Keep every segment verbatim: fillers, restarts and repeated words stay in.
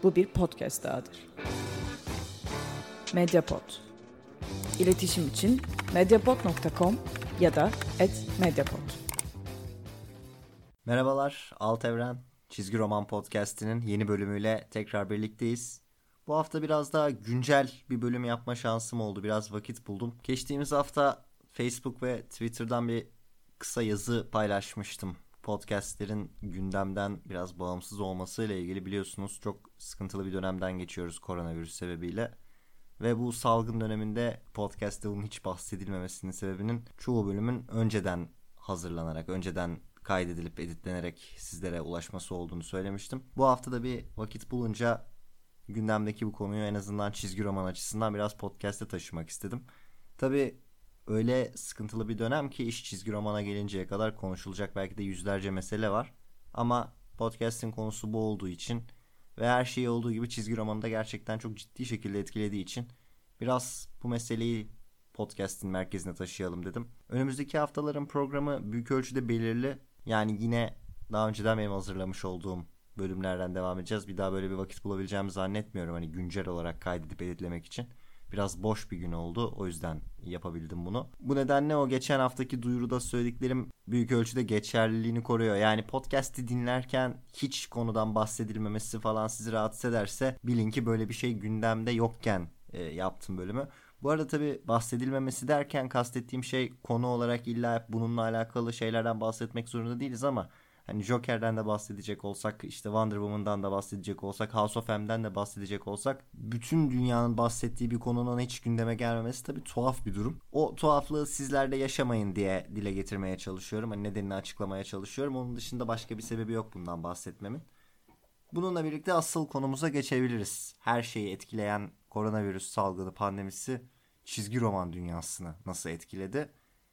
Bu bir podcast dahadır. Mediapod. İletişim için mediapod nokta com ya da et mediapod. Merhabalar, Alt Evren Çizgi Roman Podcast'inin yeni bölümüyle tekrar birlikteyiz. Bu hafta biraz daha güncel bir bölüm yapma şansım oldu. Biraz vakit buldum. Geçtiğimiz hafta Facebook ve Twitter'dan bir kısa yazı paylaşmıştım. Podcast'lerin gündemden biraz bağımsız olmasıyla ilgili, biliyorsunuz çok sıkıntılı bir dönemden geçiyoruz koronavirüs sebebiyle. Ve bu salgın döneminde podcast'te bunun hiç bahsedilmemesinin sebebinin çoğu bölümün önceden hazırlanarak, önceden kaydedilip editlenerek sizlere ulaşması olduğunu söylemiştim. Bu hafta da bir vakit bulunca gündemdeki bu konuyu en azından çizgi roman açısından biraz podcast'e taşımak istedim. Tabii öyle sıkıntılı bir dönem ki iş çizgi romana gelinceye kadar konuşulacak belki de yüzlerce mesele var. Ama podcast'in konusu bu olduğu için ve her şey olduğu gibi çizgi romanı da gerçekten çok ciddi şekilde etkilediği için biraz bu meseleyi podcast'in merkezine taşıyalım dedim. Önümüzdeki haftaların programı büyük ölçüde belirli. Yani yine daha önceden benim hazırlamış olduğum bölümlerden devam edeceğiz. Bir daha böyle bir vakit bulabileceğimi zannetmiyorum. Hani güncel olarak kaydedip editlemek için. Biraz boş bir gün oldu. O yüzden yapabildim bunu. Bu nedenle o geçen haftaki duyuruda söylediklerim büyük ölçüde geçerliliğini koruyor. Yani podcast'i dinlerken hiç konudan bahsedilmemesi falan sizi rahatsız ederse bilin ki böyle bir şey gündemde yokken e, yaptım bölümü. Bu arada tabii bahsedilmemesi derken kastettiğim şey konu olarak illa bununla alakalı şeylerden bahsetmek zorunda değiliz ama hani Joker'den de bahsedecek olsak, işte Wonder Woman'dan da bahsedecek olsak, House of M'den de bahsedecek olsak, bütün dünyanın bahsettiği bir konunun hiç gündeme gelmemesi tabii tuhaf bir durum. O tuhaflığı sizlerde yaşamayın diye dile getirmeye çalışıyorum. Hani nedenini açıklamaya çalışıyorum. Onun dışında başka bir sebebi yok bundan bahsetmemin. Bununla birlikte asıl konumuza geçebiliriz. Her şeyi etkileyen koronavirüs salgını pandemisi çizgi roman dünyasını nasıl etkiledi?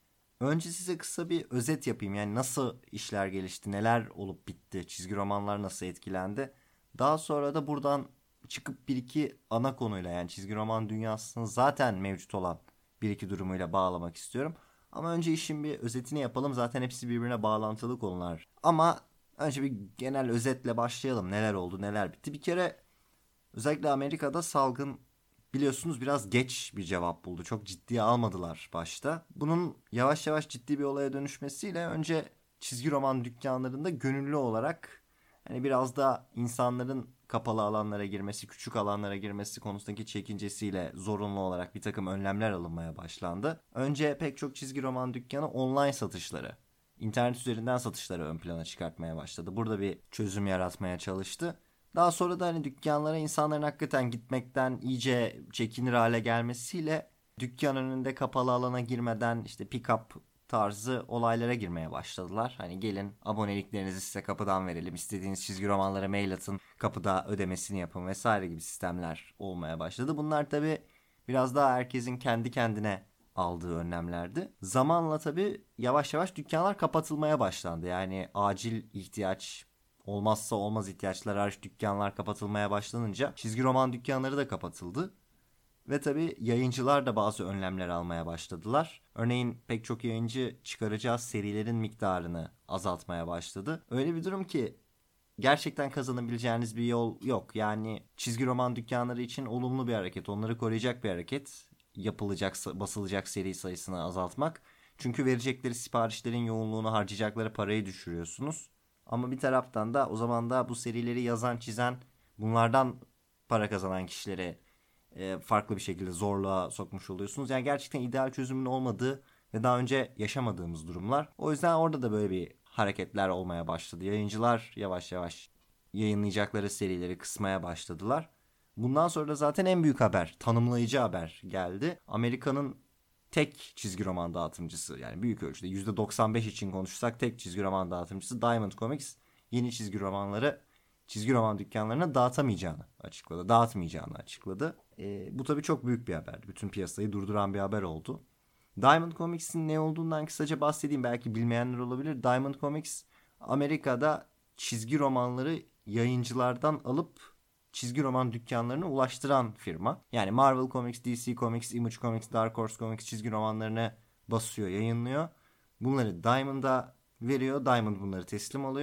Önce size kısa bir özet yapayım. Yani nasıl işler gelişti, neler olup bitti, çizgi romanlar nasıl etkilendi. Daha sonra da buradan çıkıp bir iki ana konuyla, yani çizgi roman dünyasının zaten mevcut olan bir iki durumuyla bağlamak istiyorum. Ama önce işin bir özetini yapalım. Zaten hepsi birbirine bağlantılı konular. Ama önce bir genel özetle başlayalım. Neler oldu, neler bitti. Bir kere özellikle Amerika'da salgın biliyorsunuz biraz geç bir cevap buldu. Çok ciddiye almadılar başta. Bunun yavaş yavaş ciddi bir olaya dönüşmesiyle önce çizgi roman dükkanlarında gönüllü olarak hani biraz da insanların kapalı alanlara girmesi, küçük alanlara girmesi konusundaki çekincesiyle zorunlu olarak bir takım önlemler alınmaya başlandı. Önce pek çok çizgi roman dükkanı online satışları, internet üzerinden satışları ön plana çıkartmaya başladı. Burada bir çözüm yaratmaya çalıştı. Daha sonra da hani dükkanlara insanların hakikaten gitmekten iyice çekinir hale gelmesiyle dükkan önünde kapalı alana girmeden işte pick-up tarzı olaylara girmeye başladılar. Hani gelin aboneliklerinizi size kapıdan verelim, istediğiniz çizgi romanlara mail atın, kapıda ödemesini yapın vesaire gibi sistemler olmaya başladı. Bunlar tabii biraz daha herkesin kendi kendine aldığı önlemlerdi. Zamanla tabii yavaş yavaş dükkanlar kapatılmaya başlandı. Yani acil ihtiyaç, olmazsa olmaz ihtiyaçlar hariç dükkanlar kapatılmaya başlanınca çizgi roman dükkanları da kapatıldı. Ve tabii yayıncılar da bazı önlemler almaya başladılar. Örneğin pek çok yayıncı çıkaracağı serilerin miktarını azaltmaya başladı. Öyle bir durum ki gerçekten kazanabileceğiniz bir yol yok. Yani çizgi roman dükkanları için olumlu bir hareket, onları koruyacak bir hareket. Yapılacak, basılacak seri sayısını azaltmak. Çünkü verecekleri siparişlerin yoğunluğunu, harcayacakları parayı düşürüyorsunuz. Ama bir taraftan da o zaman da bu serileri yazan, çizen, bunlardan para kazanan kişileri e, farklı bir şekilde zorluğa sokmuş oluyorsunuz. Yani gerçekten ideal çözümün olmadığı ve daha önce yaşamadığımız durumlar. O yüzden orada da böyle bir hareketler olmaya başladı. Yayıncılar yavaş yavaş yayınlayacakları serileri kısmaya başladılar. Bundan sonra da zaten en büyük haber, tanımlayıcı haber geldi. Amerika'nın tek çizgi roman dağıtımcısı, yani büyük ölçüde yüzde doksan beş için konuşursak tek çizgi roman dağıtımcısı Diamond Comics yeni çizgi romanları çizgi roman dükkanlarına dağıtamayacağını açıkladı. Dağıtmayacağını açıkladı. E, bu tabii çok büyük bir haber. Bütün piyasayı durduran bir haber oldu. Diamond Comics'in ne olduğundan kısaca bahsedeyim. Belki bilmeyenler olabilir. Diamond Comics Amerika'da çizgi romanları yayıncılardan alıp çizgi roman dükkanlarına ulaştıran firma. Yani Marvel Comics, D C Comics, Image Comics, Dark Horse Comics çizgi romanlarını basıyor, yayınlıyor. Bunları Diamond'a veriyor. Diamond bunları teslim alıyor.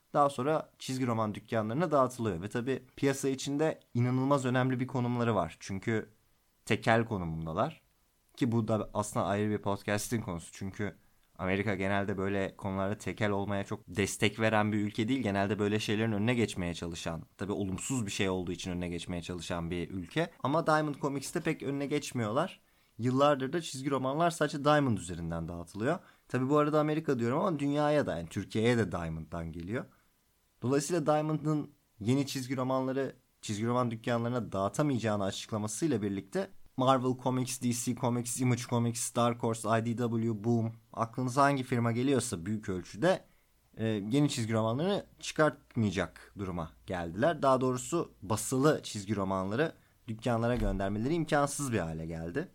Daha sonra çizgi roman dükkanlarına dağıtılıyor. Ve tabii piyasa içinde inanılmaz önemli bir konumları var. Çünkü tekel konumundalar. Ki bu da aslında ayrı bir podcast'in konusu. Çünkü Amerika genelde böyle konularda tekel olmaya çok destek veren bir ülke değil. Genelde böyle şeylerin önüne geçmeye çalışan, tabii olumsuz bir şey olduğu için önüne geçmeye çalışan bir ülke. Ama Diamond Comics'te pek önüne geçmiyorlar. Yıllardır da çizgi romanlar sadece Diamond üzerinden dağıtılıyor. Tabii bu arada Amerika diyorum ama dünyaya da, yani Türkiye'ye de Diamond'dan geliyor. Dolayısıyla Diamond'ın yeni çizgi romanları çizgi roman dükkanlarına dağıtamayacağını açıklamasıyla birlikte Marvel Comics, D C Comics, Image Comics, Dark Horse, I D W, Boom, aklınıza hangi firma geliyorsa büyük ölçüde e, yeni çizgi romanlarını çıkartmayacak duruma geldiler. Daha doğrusu basılı çizgi romanları dükkanlara göndermeleri imkansız bir hale geldi.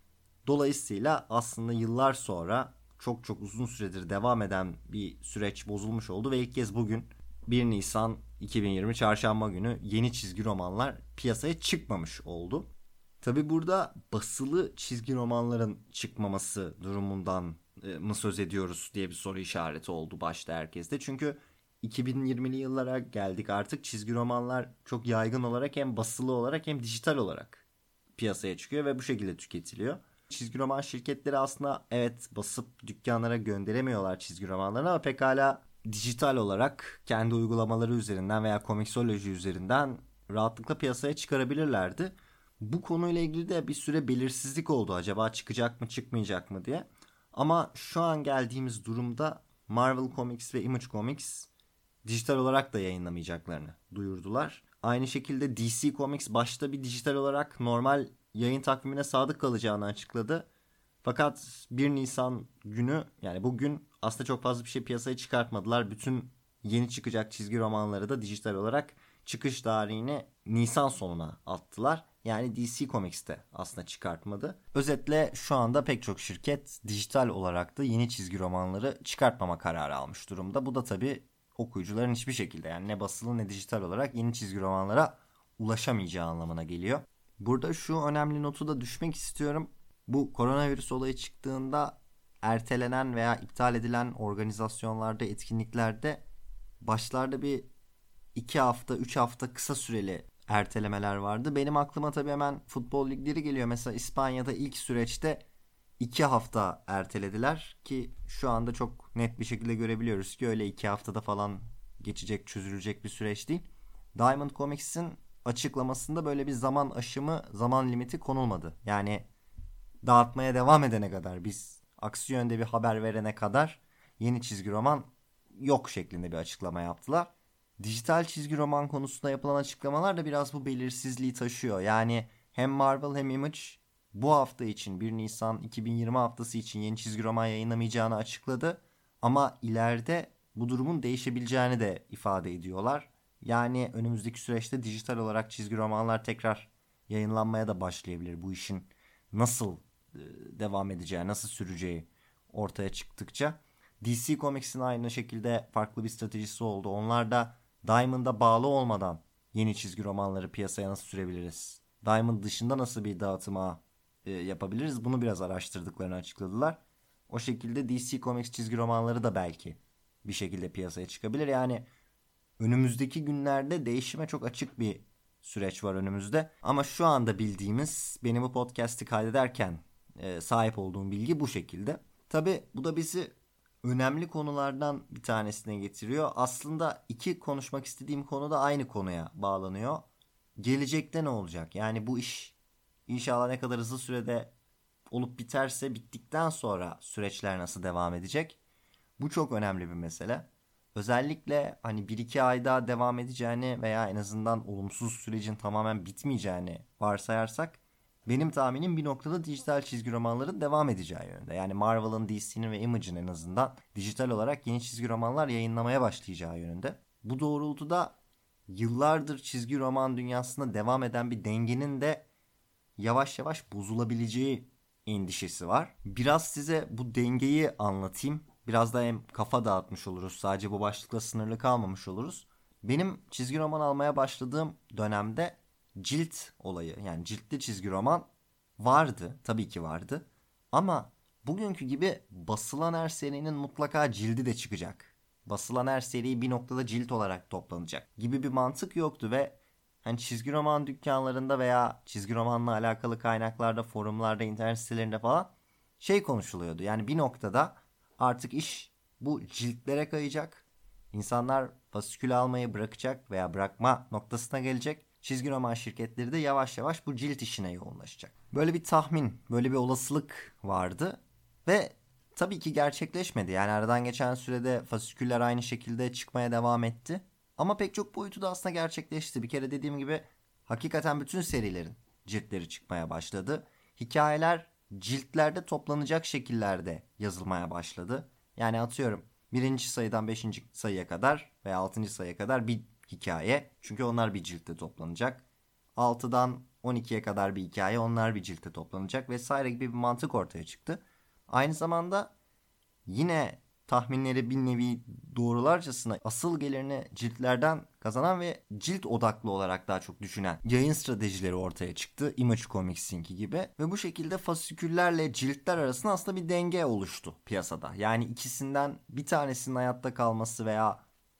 Dolayısıyla aslında yıllar sonra çok çok uzun süredir devam eden bir süreç bozulmuş oldu ve ilk kez bugün bir Nisan iki bin yirmi Çarşamba günü yeni çizgi romanlar piyasaya çıkmamış oldu. Tabi burada basılı çizgi romanların çıkmaması durumundan e, mı söz ediyoruz diye bir soru işareti oldu başta herkeste. Çünkü iki bin yirmili yıllara geldik, artık çizgi romanlar çok yaygın olarak hem basılı olarak hem dijital olarak piyasaya çıkıyor ve bu şekilde tüketiliyor. Çizgi roman şirketleri aslında evet basıp dükkanlara gönderemiyorlar çizgi romanlarını ama pekala dijital olarak kendi uygulamaları üzerinden veya Comixology üzerinden rahatlıkla piyasaya çıkarabilirlerdi. Bu konuyla ilgili de bir süre belirsizlik oldu. Acaba çıkacak mı çıkmayacak mı diye. Ama şu an geldiğimiz durumda Marvel Comics ve Image Comics dijital olarak da yayınlamayacaklarını duyurdular. Aynı şekilde D C Comics başta bir dijital olarak normal yayın takvimine sadık kalacağını açıkladı. Fakat bir Nisan günü, yani bugün aslında çok fazla bir şey piyasaya çıkartmadılar. Bütün yeni çıkacak çizgi romanları da dijital olarak çıkış tarihini Nisan sonuna attılar. Yani D C Comics'te aslında çıkartmadı. Özetle şu anda pek çok şirket dijital olarak da yeni çizgi romanları çıkartmama kararı almış durumda. Bu da tabii okuyucuların hiçbir şekilde, yani ne basılı ne dijital olarak yeni çizgi romanlara ulaşamayacağı anlamına geliyor. Burada şu önemli notu da düşmek istiyorum. Bu koronavirüs olayı çıktığında ertelenen veya iptal edilen organizasyonlarda, etkinliklerde başlarda bir iki hafta, üç hafta kısa süreli ertelemeler vardı. Benim aklıma tabii hemen futbol ligleri geliyor. Mesela İspanya'da ilk süreçte iki hafta ertelediler ki şu anda çok net bir şekilde görebiliyoruz ki öyle iki haftada falan geçecek, çözülecek bir süreç değil. Diamond Comics'in açıklamasında böyle bir zaman aşımı, zaman limiti konulmadı. Yani dağıtmaya devam edene kadar, biz aksi yönde bir haber verene kadar yeni çizgi roman yok şeklinde bir açıklama yaptılar. Dijital çizgi roman konusunda yapılan açıklamalar da biraz bu belirsizliği taşıyor. Yani hem Marvel hem Image bu hafta için, bir Nisan iki bin yirmi haftası için yeni çizgi roman yayınlamayacağını açıkladı. Ama ileride bu durumun değişebileceğini de ifade ediyorlar. Yani önümüzdeki süreçte dijital olarak çizgi romanlar tekrar yayınlanmaya da başlayabilir. Bu işin nasıl devam edeceği, nasıl süreceği ortaya çıktıkça. D C Comics'in aynı şekilde farklı bir stratejisi oldu. Onlar da Diamond'a bağlı olmadan yeni çizgi romanları piyasaya nasıl sürebiliriz? Diamond dışında nasıl bir dağıtıma e, yapabiliriz? Bunu biraz araştırdıklarını açıkladılar. O şekilde D C Comics çizgi romanları da belki bir şekilde piyasaya çıkabilir. Yani önümüzdeki günlerde değişime çok açık bir süreç var önümüzde. Ama şu anda bildiğimiz, benim bu podcast'i kaydederken e, sahip olduğum bilgi bu şekilde. Tabii bu da bizi önemli konulardan bir tanesine getiriyor. Aslında iki konuşmak istediğim konu da aynı konuya bağlanıyor. Gelecekte ne olacak? Yani bu iş inşallah ne kadar hızlı sürede olup biterse, bittikten sonra süreçler nasıl devam edecek? Bu çok önemli bir mesele. Özellikle hani bir iki ay daha devam edeceğini veya en azından olumsuz sürecin tamamen bitmeyeceğini varsayarsak, benim tahminim bir noktada dijital çizgi romanların devam edeceği yönünde. Yani Marvel'ın, D C'nin ve Image'in en azından dijital olarak yeni çizgi romanlar yayınlamaya başlayacağı yönünde. Bu doğrultuda yıllardır çizgi roman dünyasında devam eden bir dengenin de yavaş yavaş bozulabileceği endişesi var. Biraz size bu dengeyi anlatayım. Biraz da hem kafa dağıtmış oluruz. Sadece bu başlıkla sınırlı kalmamış oluruz. Benim çizgi roman almaya başladığım dönemde cilt olayı, yani ciltli çizgi roman vardı. Tabii ki vardı. Ama bugünkü gibi basılan her serinin mutlaka cildi de çıkacak basılan her seri bir noktada cilt olarak toplanacak gibi bir mantık yoktu ve hani çizgi roman dükkanlarında veya çizgi romanla alakalı kaynaklarda, forumlarda, internet sitelerinde falan şey konuşuluyordu. Yani bir noktada artık iş bu ciltlere kayacak. İnsanlar fasikül almayı bırakacak veya bırakma noktasına gelecek. Çizgi roman şirketleri de yavaş yavaş bu cilt işine yoğunlaşacak. Böyle bir tahmin, böyle bir olasılık vardı ve tabii ki gerçekleşmedi. Yani aradan geçen sürede fasiküller aynı şekilde çıkmaya devam etti. Ama pek çok boyutu da aslında gerçekleşti. Bir kere dediğim gibi hakikaten bütün serilerin ciltleri çıkmaya başladı. Hikayeler ciltlerde toplanacak şekillerde yazılmaya başladı. Yani atıyorum birinci sayıdan beşinci sayıya kadar veya altıncı sayıya kadar bir hikaye. Çünkü onlar bir ciltte toplanacak. altıdan on ikiye kadar bir hikaye, onlar bir ciltte toplanacak vesaire gibi bir mantık ortaya çıktı. Aynı zamanda yine tahminleri bir nevi doğrularcasına asıl gelirini ciltlerden kazanan ve cilt odaklı olarak daha çok düşünen yayın stratejileri ortaya çıktı. Image Comics'inki gibi. Ve bu şekilde fasiküllerle ciltler arasında aslında bir denge oluştu piyasada. Yani ikisinden bir tanesinin hayatta kalması veya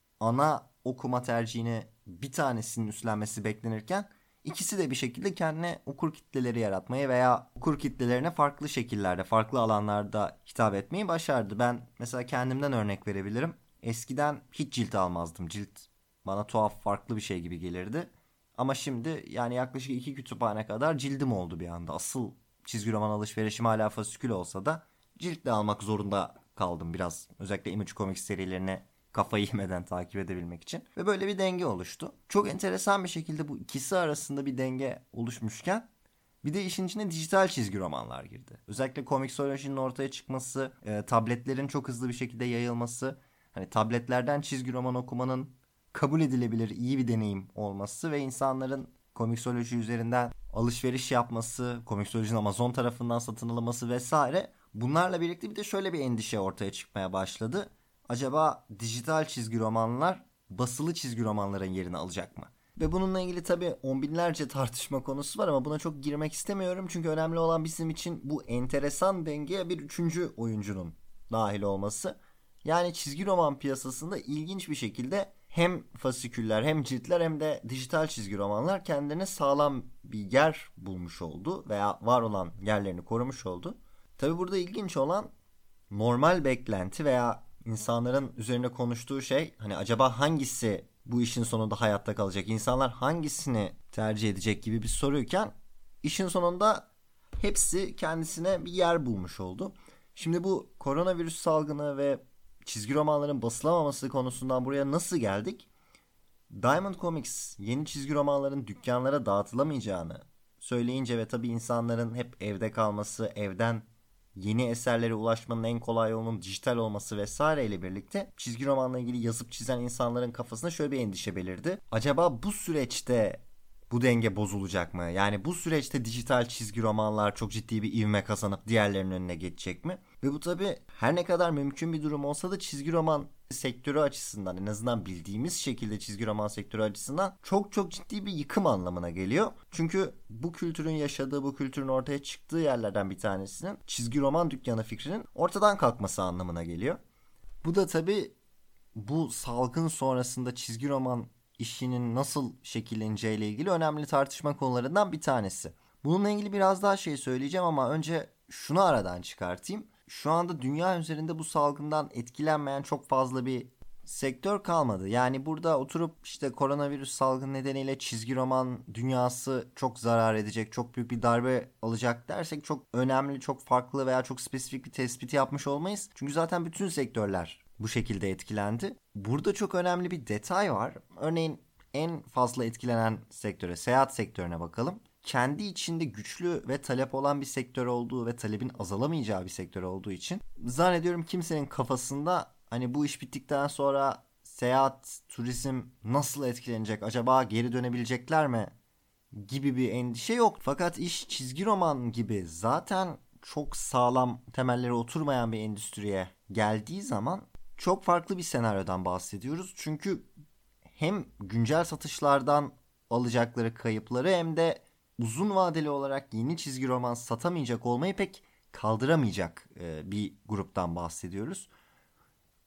ana okuma tercihini bir tanesinin üstlenmesi beklenirken İkisi de bir şekilde kendine okur kitleleri yaratmayı veya okur kitlelerine farklı şekillerde, farklı alanlarda hitap etmeyi başardı. Ben mesela kendimden örnek verebilirim. Eskiden hiç cilt almazdım. Cilt bana tuhaf, farklı bir şey gibi gelirdi. Ama şimdi yani yaklaşık iki kütüphane kadar cildim oldu bir anda. Asıl çizgi roman alışverişim hala fasikül olsa da ciltle almak zorunda kaldım biraz. Özellikle Image Comics serilerine kafayı yemeden takip edebilmek için. Ve böyle bir denge oluştu. Çok enteresan bir şekilde bu ikisi arasında bir denge oluşmuşken bir de işin içine dijital çizgi romanlar girdi. Özellikle komiksolojinin ortaya çıkması, e, tabletlerin çok hızlı bir şekilde yayılması, hani tabletlerden çizgi roman okumanın kabul edilebilir iyi bir deneyim olması ve insanların komiksoloji üzerinden alışveriş yapması, komiksolojinin Amazon tarafından satın alınması vesaire. Bunlarla birlikte bir de şöyle bir endişe ortaya çıkmaya başladı. Acaba dijital çizgi romanlar basılı çizgi romanların yerini alacak mı? Ve bununla ilgili tabii on binlerce tartışma konusu var ama buna çok girmek istemiyorum. Çünkü önemli olan bizim için bu enteresan dengeye bir üçüncü oyuncunun dahil olması. Yani çizgi roman piyasasında ilginç bir şekilde hem fasiküller hem ciltler hem de dijital çizgi romanlar kendilerine sağlam bir yer bulmuş oldu veya var olan yerlerini korumuş oldu. Tabii burada ilginç olan normal beklenti veya insanların üzerine konuştuğu şey hani acaba hangisi bu işin sonunda hayatta kalacak? İnsanlar hangisini tercih edecek gibi bir soruyken işin sonunda hepsi kendisine bir yer bulmuş oldu. Şimdi bu koronavirüs salgını ve çizgi romanların basılamaması konusundan buraya nasıl geldik? Diamond Comics yeni çizgi romanların dükkanlara dağıtılamayacağını söyleyince ve tabii insanların hep evde kalması, evden yeni eserlere ulaşmanın en kolay yolunun dijital olması vesaire ile birlikte çizgi romanla ilgili yazıp çizen insanların kafasına şöyle bir endişe belirdi. Acaba bu süreçte bu denge bozulacak mı? Yani bu süreçte dijital çizgi romanlar çok ciddi bir ivme kazanıp diğerlerinin önüne geçecek mi? Ve bu tabii her ne kadar mümkün bir durum olsa da çizgi roman sektörü açısından, en azından bildiğimiz şekilde çizgi roman sektörü açısından çok çok ciddi bir yıkım anlamına geliyor. Çünkü bu kültürün yaşadığı, bu kültürün ortaya çıktığı yerlerden bir tanesinin çizgi roman dükkanı fikrinin ortadan kalkması anlamına geliyor. Bu da tabii bu salgın sonrasında çizgi roman işinin nasıl şekilleneceğiyle ilgili önemli tartışma konularından bir tanesi. Bununla ilgili biraz daha şey söyleyeceğim ama önce şunu aradan çıkartayım. Şu anda dünya üzerinde bu salgından etkilenmeyen çok fazla bir sektör kalmadı. Yani burada oturup işte koronavirüs salgını nedeniyle çizgi roman dünyası çok zarar edecek, çok büyük bir darbe alacak dersek çok önemli, çok farklı veya çok spesifik bir tespiti yapmış olmayız. Çünkü zaten bütün sektörler bu şekilde etkilendi. Burada çok önemli bir detay var. Örneğin en fazla etkilenen sektöre, seyahat sektörüne bakalım. Kendi içinde güçlü ve talep olan bir sektör olduğu ve talebin azalamayacağı bir sektör olduğu için zannediyorum kimsenin kafasında hani bu iş bittikten sonra seyahat, turizm nasıl etkilenecek, acaba geri dönebilecekler mi gibi bir endişe yok. Fakat iş çizgi roman gibi zaten çok sağlam temelleri oturmayan bir endüstriye geldiği zaman çok farklı bir senaryodan bahsediyoruz. Çünkü hem güncel satışlardan alacakları kayıpları hem de uzun vadeli olarak yeni çizgi roman satamayacak olmayı pek kaldıramayacak bir gruptan bahsediyoruz.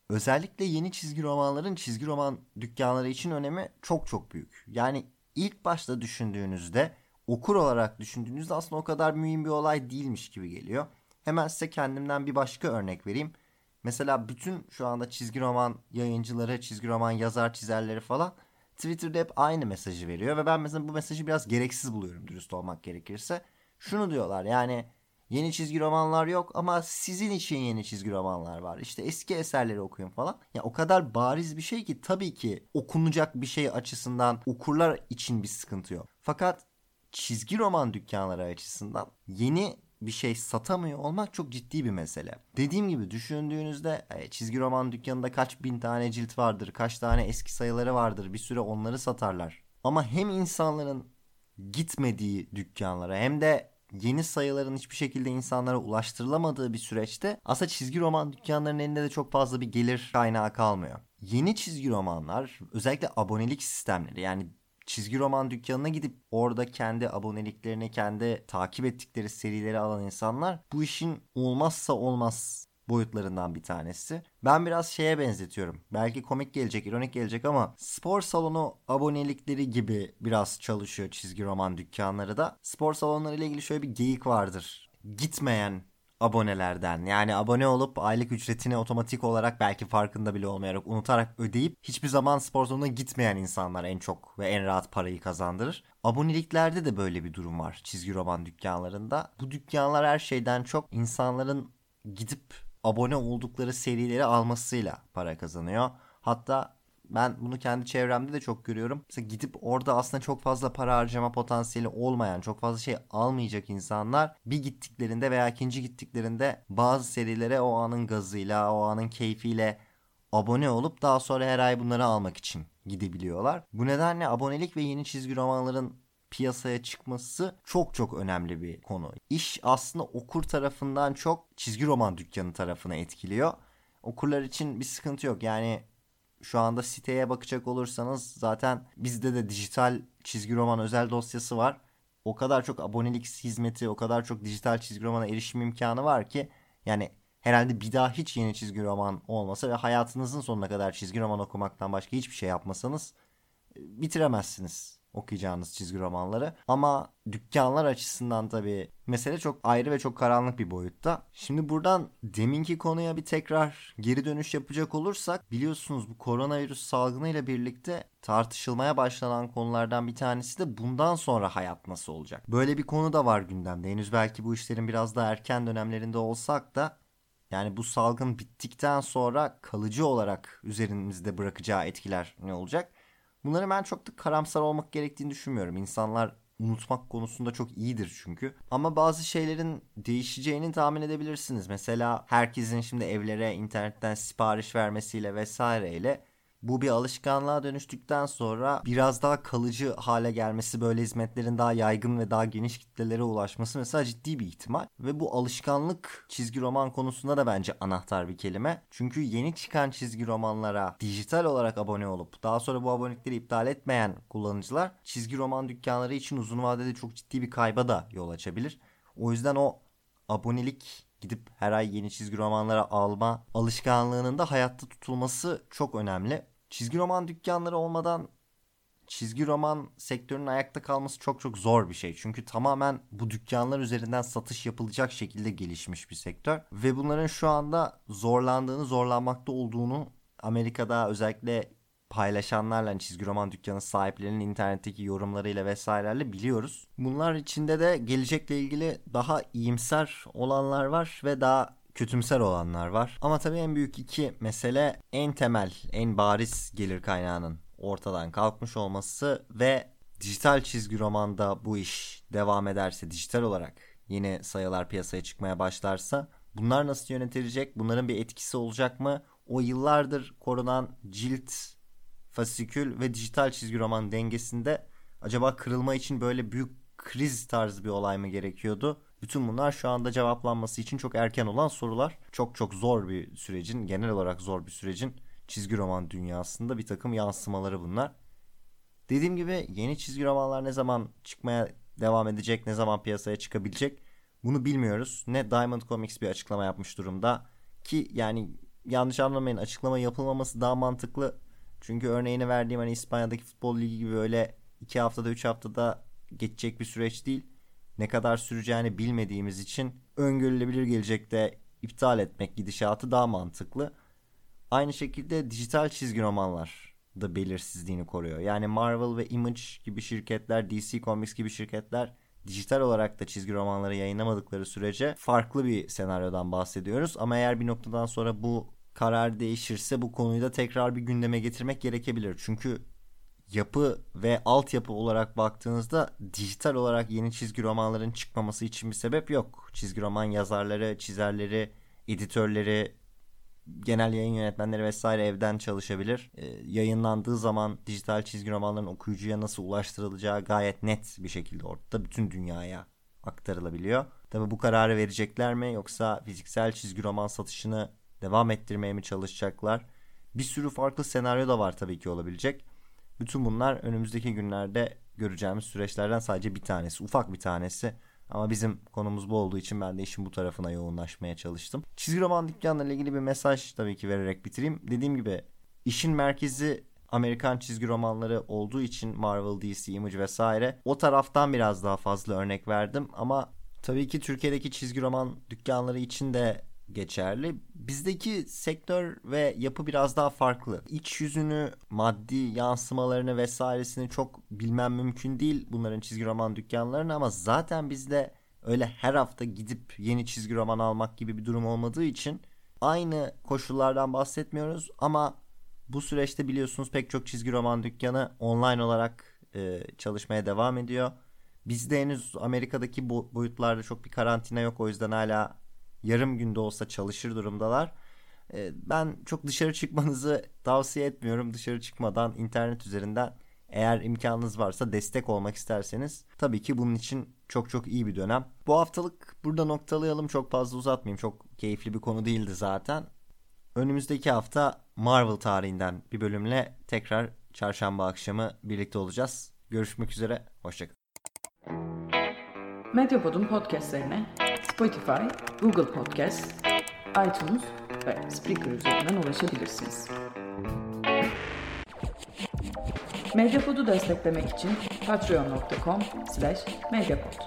özellikle yeni çizgi romanların çizgi roman dükkanları için önemi çok çok büyük. Yani ilk başta düşündüğünüzde, okur olarak düşündüğünüzde aslında o kadar mühim bir olay değilmiş gibi geliyor. Hemen size kendimden bir başka örnek vereyim. Mesela bütün şu anda çizgi roman yayıncıları, çizgi roman yazar çizerleri falan Twitter'da hep aynı mesajı veriyor. Ve ben mesela bu mesajı biraz gereksiz buluyorum, dürüst olmak gerekirse. Şunu diyorlar, yani yeni çizgi romanlar yok ama sizin için yeni çizgi romanlar var. İşte eski eserleri okuyun falan. Ya o kadar bariz bir şey ki tabii ki okunacak bir şey açısından okurlar için bir sıkıntı yok. Fakat çizgi roman dükkanları açısından yeni bir şey satamıyor olmak çok ciddi bir mesele. Dediğim gibi düşündüğünüzde çizgi roman dükkanında kaç bin tane cilt vardır, kaç tane eski sayıları vardır, bir süre onları satarlar. Ama hem insanların gitmediği dükkanlara hem de yeni sayıların hiçbir şekilde insanlara ulaştırılamadığı bir süreçte aslında çizgi roman dükkanlarının elinde de çok fazla bir gelir kaynağı kalmıyor. Yeni çizgi romanlar, özellikle abonelik sistemleri, yani çizgi roman dükkanına gidip orada kendi aboneliklerini, kendi takip ettikleri serileri alan insanlar bu işin olmazsa olmaz boyutlarından bir tanesi. Ben biraz şeye benzetiyorum. Belki komik gelecek, ironik gelecek ama spor salonu abonelikleri gibi biraz çalışıyor çizgi roman dükkanları da. Spor salonları ile ilgili şöyle bir geyik vardır. Gitmeyen abonelerden, yani abone olup aylık ücretini otomatik olarak belki farkında bile olmayarak unutarak ödeyip hiçbir zaman spor salonuna gitmeyen insanlar en çok ve en rahat parayı kazandırır. Aboneliklerde de böyle bir durum var çizgi roman dükkanlarında. Bu dükkanlar her şeyden çok insanların gidip abone oldukları serileri almasıyla para kazanıyor. Hatta ben bunu kendi çevremde de çok görüyorum. Mesela gidip orada aslında çok fazla para harcama potansiyeli olmayan, çok fazla şey almayacak insanlar bir gittiklerinde veya ikinci gittiklerinde bazı serilere o anın gazıyla, o anın keyfiyle abone olup daha sonra her ay bunları almak için gidebiliyorlar. Bu nedenle abonelik ve yeni çizgi romanların piyasaya çıkması çok çok önemli bir konu. İş aslında okur tarafından çok çizgi roman dükkanı tarafına etkiliyor. Okurlar için bir sıkıntı yok. Yani şu anda siteye bakacak olursanız zaten bizde de dijital çizgi roman özel dosyası var. O kadar çok abonelik hizmeti, o kadar çok dijital çizgi romana erişim imkanı var ki yani herhalde bir daha hiç yeni çizgi roman olmasa ve hayatınızın sonuna kadar çizgi roman okumaktan başka hiçbir şey yapmasanız bitiremezsiniz okuyacağınız çizgi romanları. Ama dükkanlar açısından tabii mesele çok ayrı ve çok karanlık bir boyutta. Şimdi buradan deminki konuya bir tekrar geri dönüş yapacak olursak, biliyorsunuz bu koronavirüs salgınıyla birlikte tartışılmaya başlanan konulardan bir tanesi de bundan sonra hayat nasıl olacak? Böyle bir konu da var gündemde. Henüz belki bu işlerin biraz daha erken dönemlerinde olsak da yani bu salgın bittikten sonra kalıcı olarak üzerimizde bırakacağı etkiler ne olacak? Bunları ben çok da karamsar olmak gerektiğini düşünmüyorum. İnsanlar unutmak konusunda çok iyidir çünkü. Ama bazı şeylerin değişeceğini tahmin edebilirsiniz. Mesela herkesin şimdi evlere internetten sipariş vermesiyle vesaireyle bu bir alışkanlığa dönüştükten sonra biraz daha kalıcı hale gelmesi, böyle hizmetlerin daha yaygın ve daha geniş kitlelere ulaşması mesela ciddi bir ihtimal. Ve bu alışkanlık çizgi roman konusunda da bence anahtar bir kelime. Çünkü yeni çıkan çizgi romanlara dijital olarak abone olup daha sonra bu abonelikleri iptal etmeyen kullanıcılar çizgi roman dükkanları için uzun vadede çok ciddi bir kayba da yol açabilir. O yüzden o abonelik, gidip her ay yeni çizgi romanlara alma alışkanlığının da hayatta tutulması çok önemli. Çizgi roman dükkanları olmadan çizgi roman sektörünün ayakta kalması çok çok zor bir şey. Çünkü tamamen bu dükkanlar üzerinden satış yapılacak şekilde gelişmiş bir sektör. Ve bunların şu anda zorlandığını, zorlanmakta olduğunu Amerika'da özellikle paylaşanlarla, hani çizgi roman dükkanı sahiplerinin internetteki yorumlarıyla vesairelerle biliyoruz. Bunlar içinde de gelecekle ilgili daha iyimser olanlar var ve daha kötümser olanlar var. Ama tabii en büyük iki mesele, en temel, en bariz gelir kaynağının ortadan kalkmış olması ve dijital çizgi romanda bu iş devam ederse, dijital olarak yeni sayılar piyasaya çıkmaya başlarsa bunlar nasıl yönetilecek? Bunların bir etkisi olacak mı? O yıllardır korunan cilt, fasikül ve dijital çizgi roman dengesinde acaba kırılma için böyle büyük kriz tarzı bir olay mı gerekiyordu? Bütün bunlar şu anda cevaplanması için çok erken olan sorular. Çok çok zor bir sürecin, genel olarak zor bir sürecin çizgi roman dünyasında bir takım yansımaları bunlar. Dediğim gibi yeni çizgi romanlar ne zaman çıkmaya devam edecek, ne zaman piyasaya çıkabilecek bunu bilmiyoruz. Ne Diamond Comics bir açıklama yapmış durumda ki yani yanlış anlamayın, açıklama yapılmaması daha mantıklı. Çünkü örneğini verdiğim hani İspanya'daki futbol ligi gibi öyle iki haftada üç haftada geçecek bir süreç değil. Ne kadar süreceğini bilmediğimiz için öngörülebilir gelecekte iptal etmek gidişatı daha mantıklı. Aynı şekilde dijital çizgi romanlar da belirsizliğini koruyor. Yani Marvel ve Image gibi şirketler, D C Comics gibi şirketler dijital olarak da çizgi romanları yayınlamadıkları sürece farklı bir senaryodan bahsediyoruz. Ama eğer bir noktadan sonra bu karar değişirse bu konuyu da tekrar bir gündeme getirmek gerekebilir. Çünkü yapı ve altyapı olarak baktığınızda dijital olarak yeni çizgi romanların çıkmaması için bir sebep yok. Çizgi roman yazarları, çizerleri, editörleri, genel yayın yönetmenleri vesaire evden çalışabilir. Ee, yayınlandığı zaman dijital çizgi romanların okuyucuya nasıl ulaştırılacağı gayet net bir şekilde ortada bütün dünyaya aktarılabiliyor. Tabii bu kararı verecekler mi, yoksa fiziksel çizgi roman satışını devam ettirmeye mi çalışacaklar? Bir sürü farklı senaryo da var tabii ki olabilecek. Bütün bunlar önümüzdeki günlerde göreceğimiz süreçlerden sadece bir tanesi, ufak bir tanesi. Ama bizim konumuz bu olduğu için ben de işin bu tarafına yoğunlaşmaya çalıştım. Çizgi roman dükkanlarıyla ilgili bir mesaj tabii ki vererek bitireyim. Dediğim gibi işin merkezi Amerikan çizgi romanları olduğu için Marvel, D C, Image vesaire o taraftan biraz daha fazla örnek verdim. Ama tabii ki Türkiye'deki çizgi roman dükkanları için de geçerli. Bizdeki sektör ve yapı biraz daha farklı. İç yüzünü, maddi yansımalarını vesairesini çok bilmem mümkün değil bunların çizgi roman dükkanlarının, ama zaten bizde öyle her hafta gidip yeni çizgi roman almak gibi bir durum olmadığı için aynı koşullardan bahsetmiyoruz. Ama bu süreçte biliyorsunuz pek çok çizgi roman dükkanı online olarak e, çalışmaya devam ediyor. Bizde henüz Amerika'daki bo- boyutlarda çok bir karantina yok, o yüzden hala yarım günde olsa çalışır durumdalar. Ben çok dışarı çıkmanızı tavsiye etmiyorum. Dışarı çıkmadan internet üzerinden eğer imkanınız varsa destek olmak isterseniz tabii ki bunun için çok çok iyi bir dönem. Bu haftalık burada noktalayalım. Çok fazla uzatmayayım. Çok keyifli bir konu değildi zaten. Önümüzdeki hafta Marvel tarihinden bir bölümle tekrar çarşamba akşamı birlikte olacağız. Görüşmek üzere. Hoşçakalın. Medyapod'un podcastlerine Spotify, Google Podcast, iTunes ve Spreaker üzerinden ulaşabilirsiniz. Medyapod'u desteklemek için patreon nokta com slash medyapod.